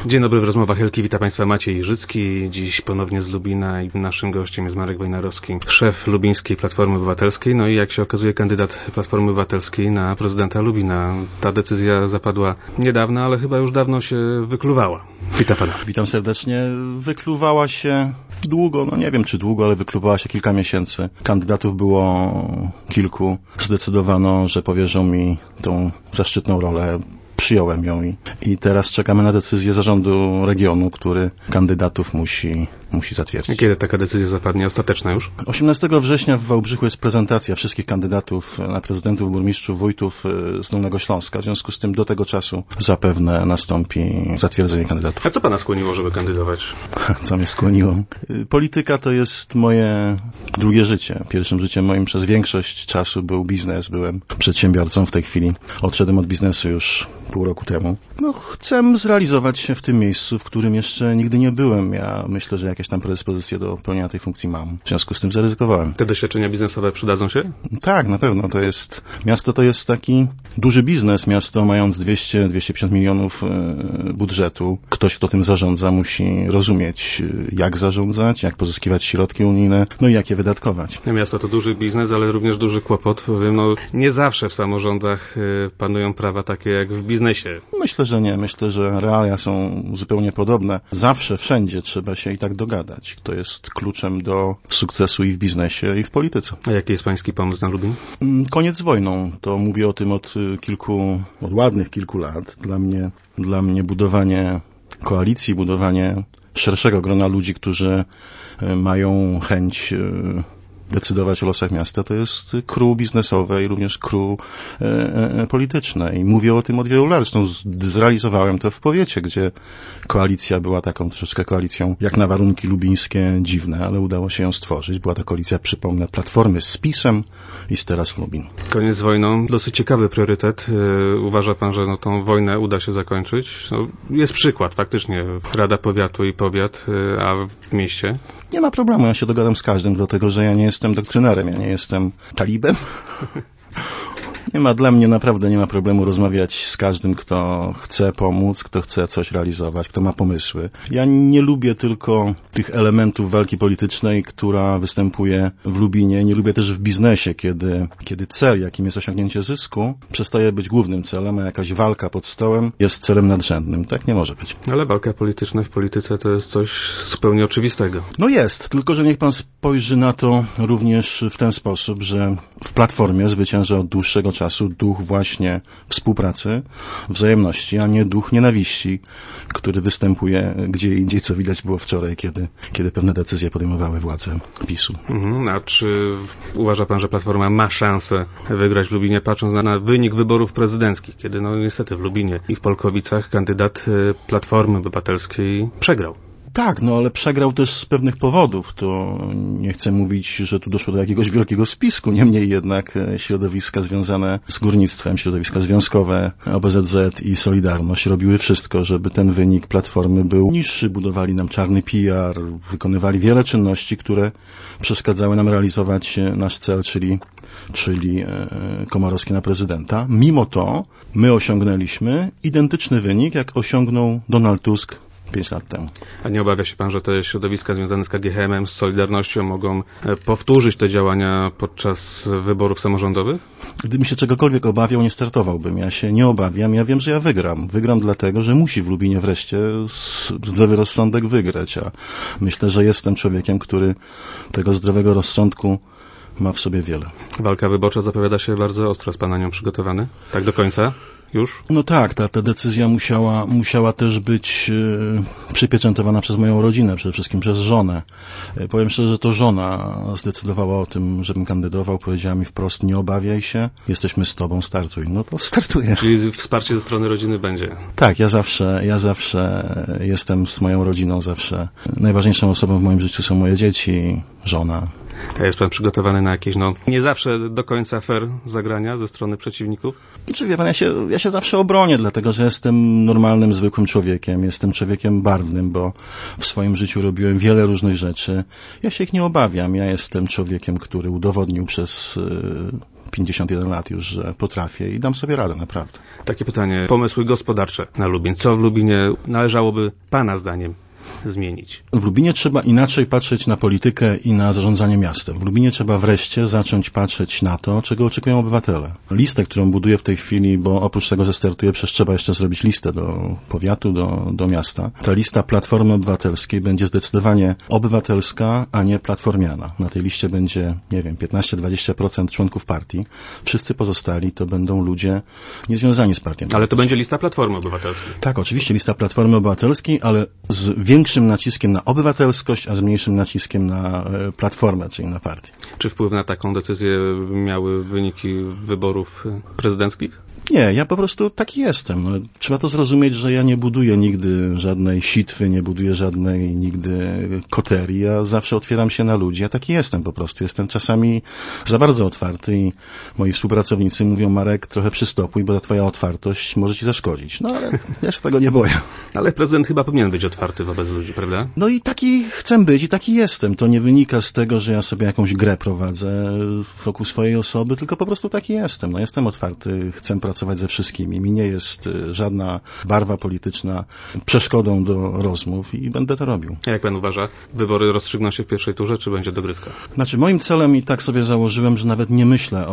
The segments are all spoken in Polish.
Dzień dobry, w rozmowach Helki wita Państwa Maciej Życki. Dziś ponownie z Lubina i naszym gościem jest Marek Wojnarowski, szef lubińskiej Platformy Obywatelskiej. No i jak się okazuje, kandydat Platformy Obywatelskiej na prezydenta Lubina. Ta decyzja zapadła niedawno, ale chyba już dawno się wykluwała. Witam Pana. Witam serdecznie. Wykluwała się długo, no nie wiem czy długo, ale wykluwała się kilka miesięcy. Kandydatów było kilku. Zdecydowano, że powierzą mi tą zaszczytną rolę. Przyjąłem ją i teraz czekamy na decyzję zarządu regionu, który kandydatów musi zatwierdzić. Kiedy taka decyzja zapadnie? Ostateczna już? 18 września w Wałbrzychu jest prezentacja wszystkich kandydatów na prezydentów, burmistrzów, wójtów z Dolnego Śląska. W związku z tym do tego czasu zapewne nastąpi zatwierdzenie kandydatów. A co Pana skłoniło, żeby kandydować? Co mnie skłoniło? Polityka to jest moje drugie życie. Pierwszym życiem moim przez większość czasu był biznes. Byłem przedsiębiorcą. W tej chwili odszedłem od biznesu już pół roku temu. Chcę zrealizować się w tym miejscu, w którym jeszcze nigdy nie byłem. Ja myślę, że jakieś tam predyspozycje do pełnienia tej funkcji mam. W związku z tym zaryzykowałem. Te doświadczenia biznesowe przydadzą się? Tak, na pewno. Miasto to jest taki duży biznes. Miasto mając 200-250 milionów budżetu. Ktoś, kto tym zarządza, musi rozumieć, jak zarządzać, jak pozyskiwać środki unijne, no i jak je wydatkować. Miasto to duży biznes, ale również duży kłopot. Powiem, nie zawsze w samorządach panują prawa takie jak w biznesie. Myślę, że nie. Myślę, że realia są zupełnie podobne. Zawsze, wszędzie trzeba się i tak dogadać. To jest kluczem do sukcesu i w biznesie, i w polityce. A jaki jest pański pomysł na Lubin? Koniec z wojną. To mówię o tym od ładnych kilku lat. Dla mnie budowanie koalicji, budowanie szerszego grona ludzi, którzy mają chęć decydować o losach miasta, to jest crew biznesowe i również crew polityczne. I mówię o tym od wielu lat. Zresztą zrealizowałem to w powiecie, gdzie koalicja była taką troszeczkę koalicją, jak na warunki lubińskie, dziwne, ale udało się ją stworzyć. Była to koalicja, przypomnę, Platformy z PiS-em i z teraz Lubin. Koniec z wojną. Dosyć ciekawy priorytet. Uważa Pan, że tą wojnę uda się zakończyć? Jest przykład, faktycznie. Rada Powiatu i powiat, a w mieście? Nie ma problemu. Ja się dogadam z każdym, dlatego że ja nie jestem doktrynerem, ja nie jestem talibem. Dla mnie naprawdę nie ma problemu rozmawiać z każdym, kto chce pomóc, kto chce coś realizować, kto ma pomysły. Ja nie lubię tylko tych elementów walki politycznej, która występuje w Lubinie. Nie lubię też w biznesie, kiedy cel, jakim jest osiągnięcie zysku, przestaje być głównym celem, a jakaś walka pod stołem jest celem nadrzędnym. Tak nie może być. Ale walka polityczna w polityce to jest coś zupełnie oczywistego. Jest, tylko że niech pan spojrzy na to również w ten sposób, że w Platformie zwycięża od dłuższego czasu duch właśnie współpracy, wzajemności, a nie duch nienawiści, który występuje gdzie indziej, co widać było wczoraj, kiedy pewne decyzje podejmowały władze PiS-u. A czy uważa pan, że Platforma ma szansę wygrać w Lubinie, patrząc na wynik wyborów prezydenckich, kiedy niestety w Lubinie i w Polkowicach kandydat Platformy Obywatelskiej przegrał? Tak, ale przegrał też z pewnych powodów. To nie chcę mówić, że tu doszło do jakiegoś wielkiego spisku. Niemniej jednak środowiska związane z górnictwem, środowiska związkowe, OBZZ i Solidarność robiły wszystko, żeby ten wynik Platformy był niższy. Budowali nam czarny PR, wykonywali wiele czynności, które przeszkadzały nam realizować nasz cel, czyli Komorowski na prezydenta. Mimo to my osiągnęliśmy identyczny wynik, jak osiągnął Donald Tusk 5 lat temu. A nie obawia się pan, że te środowiska związane z KGHM-em, z Solidarnością mogą powtórzyć te działania podczas wyborów samorządowych? Gdybym się czegokolwiek obawiał, nie startowałbym. Ja się nie obawiam. Ja wiem, że ja wygram. Wygram dlatego, że musi w Lubinie wreszcie zdrowy rozsądek wygrać. A myślę, że jestem człowiekiem, który tego zdrowego rozsądku ma w sobie wiele. Walka wyborcza zapowiada się bardzo ostro. Jest pan na nią przygotowany? Tak do końca? Już? Tak, ta decyzja musiała też być przypieczętowana przez moją rodzinę, przede wszystkim przez żonę. Powiem szczerze, że to żona zdecydowała o tym, żebym kandydował. Powiedziała mi wprost, nie obawiaj się, jesteśmy z tobą, startuj. To startuję. Czyli wsparcie ze strony rodziny będzie? Tak, ja zawsze jestem z moją rodziną, zawsze najważniejszą osobą w moim życiu są moje dzieci, żona. A jest pan przygotowany na jakieś, nie zawsze do końca fair zagrania ze strony przeciwników? Czy wie pan, ja się zawsze obronię, dlatego że jestem normalnym, zwykłym człowiekiem. Jestem człowiekiem barwnym, bo w swoim życiu robiłem wiele różnych rzeczy. Ja się ich nie obawiam. Ja jestem człowiekiem, który udowodnił przez 51 lat już, że potrafię i dam sobie radę, naprawdę. Takie pytanie. Pomysły gospodarcze na Lubin. Co w Lubinie należałoby pana zdaniem zmienić? W Lubinie trzeba inaczej patrzeć na politykę i na zarządzanie miastem. W Lubinie trzeba wreszcie zacząć patrzeć na to, czego oczekują obywatele. Listę, którą buduję w tej chwili, bo oprócz tego, że startuję, przecież trzeba jeszcze zrobić listę do powiatu, do miasta. Ta lista Platformy Obywatelskiej będzie zdecydowanie obywatelska, a nie platformiana. Na tej liście będzie, 15-20% członków partii. Wszyscy pozostali to będą ludzie niezwiązani z partią. Ale to będzie lista Platformy Obywatelskiej. Tak, oczywiście lista Platformy Obywatelskiej, ale z większym naciskiem na obywatelskość, a z mniejszym naciskiem na platformę, czyli na partię. Czy wpływ na taką decyzję miały wyniki wyborów prezydenckich? Nie, ja po prostu taki jestem. Trzeba to zrozumieć, że ja nie buduję nigdy żadnej sitwy, nie buduję żadnej nigdy koterii. Ja zawsze otwieram się na ludzi. Ja taki jestem po prostu. Jestem czasami za bardzo otwarty i moi współpracownicy mówią: Marek, trochę przystopuj, bo ta twoja otwartość może ci zaszkodzić. Ale ja się tego nie boję. Ale prezydent chyba powinien być otwarty wobec ludzi, prawda? I taki chcę być i taki jestem. To nie wynika z tego, że ja sobie jakąś grę prowadzę wokół swojej osoby, tylko po prostu taki jestem. Jestem otwarty, chcę pracować ze wszystkimi. Mi nie jest żadna barwa polityczna przeszkodą do rozmów i będę to robił. Jak pan uważa, wybory rozstrzygną się w pierwszej turze, czy będzie dogrywka? Moim celem, i tak sobie założyłem, że nawet nie myślę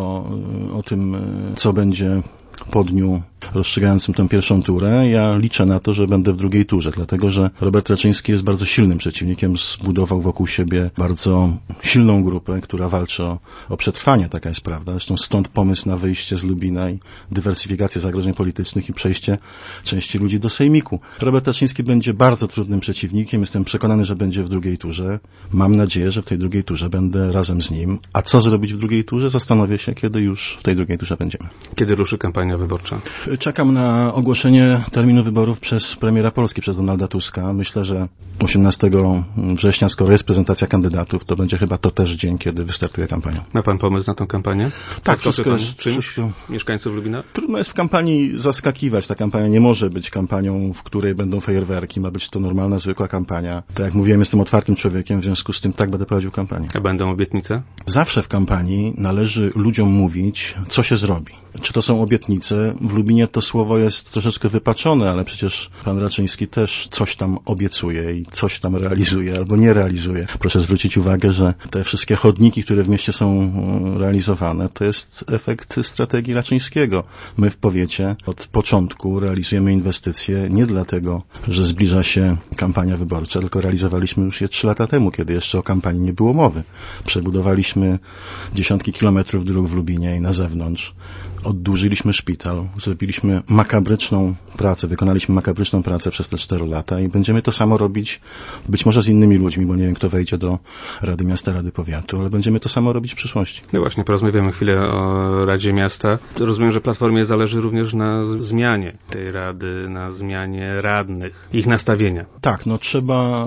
o tym, co będzie po dniu rozstrzygającym tę pierwszą turę. Ja liczę na to, że będę w drugiej turze, dlatego że Robert Raczyński jest bardzo silnym przeciwnikiem, zbudował wokół siebie bardzo silną grupę, która walczy o przetrwanie, taka jest prawda. Zresztą stąd pomysł na wyjście z Lubina i dywersyfikację zagrożeń politycznych i przejście części ludzi do sejmiku. Robert Raczyński będzie bardzo trudnym przeciwnikiem, jestem przekonany, że będzie w drugiej turze. Mam nadzieję, że w tej drugiej turze będę razem z nim. A co zrobić w drugiej turze? Zastanowię się, kiedy już w tej drugiej turze będziemy. Kiedy ruszy kampania wyborcza? Czekam na ogłoszenie terminu wyborów przez premiera Polski, przez Donalda Tuska. Myślę, że 18 września, skoro jest prezentacja kandydatów, to będzie chyba to też dzień, kiedy wystartuje kampania. Ma pan pomysł na tę kampanię? Tak, wszystko. Mieszkańców Lubina? Trudno jest w kampanii zaskakiwać. Ta kampania nie może być kampanią, w której będą fajerwerki. Ma być to normalna, zwykła kampania. Tak jak mówiłem, jestem otwartym człowiekiem, w związku z tym tak będę prowadził kampanię. A będą obietnice? Zawsze w kampanii należy ludziom mówić, co się zrobi. Czy to są obietnice? W Lubinie to słowo jest troszeczkę wypaczone, ale przecież pan Raczyński też coś tam obiecuje i coś tam realizuje albo nie realizuje. Proszę zwrócić uwagę, że te wszystkie chodniki, które w mieście są realizowane, to jest efekt strategii Raczyńskiego. My w powiecie od początku realizujemy inwestycje nie dlatego, że zbliża się kampania wyborcza, tylko realizowaliśmy już je 3 lata temu, kiedy jeszcze o kampanii nie było mowy. Przebudowaliśmy dziesiątki kilometrów dróg w Lubinie i na zewnątrz. Oddłużyliśmy szpital, zrobiliśmy makabryczną pracę, wykonaliśmy makabryczną pracę przez te 4 lata i będziemy to samo robić być może z innymi ludźmi, bo nie wiem, kto wejdzie do Rady Miasta, Rady Powiatu, ale będziemy to samo robić w przyszłości. No właśnie, porozmawiamy chwilę o Radzie Miasta. Rozumiem, że Platformie zależy również na zmianie tej Rady, na zmianie radnych, ich nastawienia. Tak, trzeba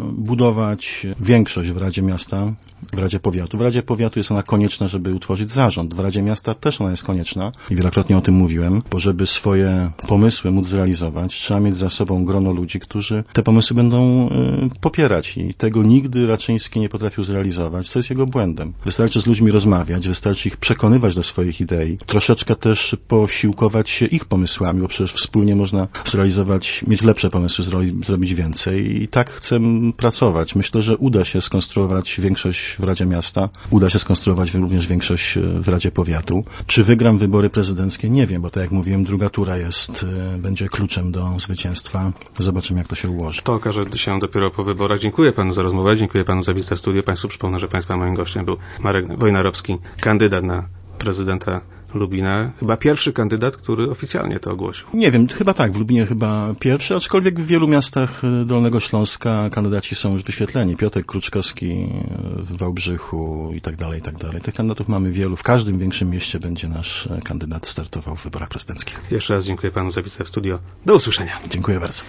budować większość w Radzie Miasta, w Radzie Powiatu. W Radzie Powiatu jest ona konieczna, żeby utworzyć zarząd. W Radzie Miasta też ona jest konieczna i wielokrotnie o tym mówiłem, bo żeby swoje pomysły móc zrealizować, trzeba mieć za sobą grono ludzi, którzy te pomysły będą popierać i tego nigdy Raczyński nie potrafił zrealizować, co jest jego błędem. Wystarczy z ludźmi rozmawiać, wystarczy ich przekonywać do swoich idei, troszeczkę też posiłkować się ich pomysłami, bo przecież wspólnie można zrealizować, mieć lepsze pomysły, zrobić więcej i tak chcę pracować. Myślę, że uda się skonstruować większość w Radzie Miasta, uda się skonstruować również większość w Radzie Powiatu. Czy wygram wybory prezydenckie? Nie wiem, bo tak jak mówiłem, druga tura będzie kluczem do zwycięstwa. Zobaczymy, jak to się ułoży. To okaże się dopiero po wyborach. Dziękuję panu za rozmowę, dziękuję panu za wizytę w studiu. Państwu przypomnę, że państwa moim gościem był Marek Wojnarowski, kandydat na prezydenta Lubina. Chyba pierwszy kandydat, który oficjalnie to ogłosił. Nie wiem, chyba tak. W Lubinie chyba pierwszy, aczkolwiek w wielu miastach Dolnego Śląska kandydaci są już wyświetleni. Piotrek Kruczkowski w Wałbrzychu i tak dalej, i tak dalej. Tych kandydatów mamy wielu. W każdym większym mieście będzie nasz kandydat startował w wyborach prezydenckich. Jeszcze raz dziękuję panu za wizytę w studio. Do usłyszenia. Dziękuję bardzo.